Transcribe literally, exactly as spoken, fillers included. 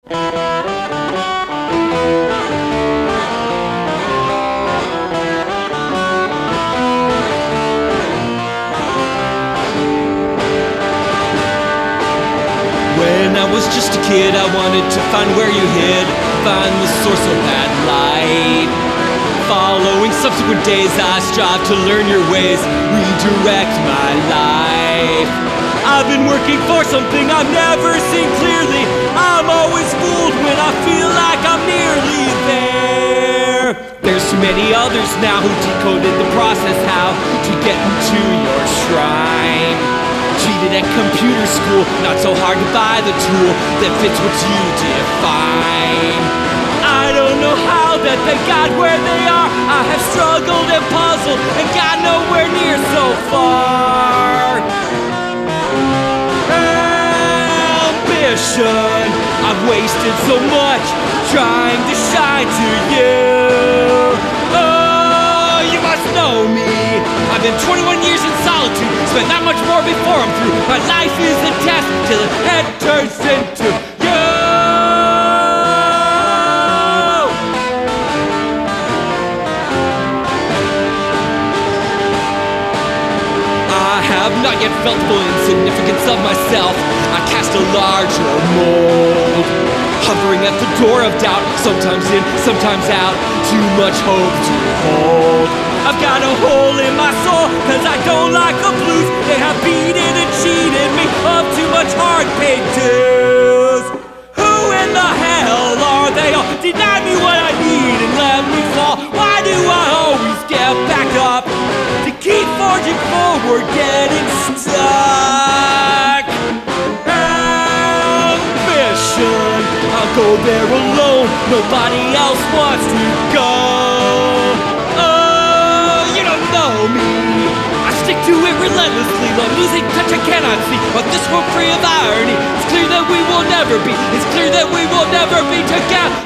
When I was just a kid, I wanted to find where you hid, find the source of that light. Following subsequent days, I strive to learn your ways, redirect my life. I've been working for something I've never seen clearly. I'm always fooled when I feel like I'm nearly there. There's too many others now who decoded the process, how to get into your shrine. Cheated at computer school, not so hard to buy the tool that fits what you define. I don't know how that they got where they are. I have struggled and puzzled and got nowhere near so far. Ambition, I've wasted so much trying to shine to you. Oh, you must know me. I've been twenty-one years in solitude, spent that much more before I'm through. My life is a test till it enters into you. I have not yet felt the full insignificance of myself. I cast a larger mold, hovering at the door of doubt, sometimes in, sometimes out, too much hope to hold. I've got a hole in my soul, cause I don't like the blues. They have beaten and cheated me of too much hard paid dues. Who in the hell are they all? Deny me what I need and let me fall. Why do I always get back up to keep forging forward, getting stuck? Ambition, I'll go there alone, nobody else wants to go. Me. I stick to it relentlessly, love losing touch I cannot see. But this world free of irony, it's clear that we will never be, it's clear that we will never be together.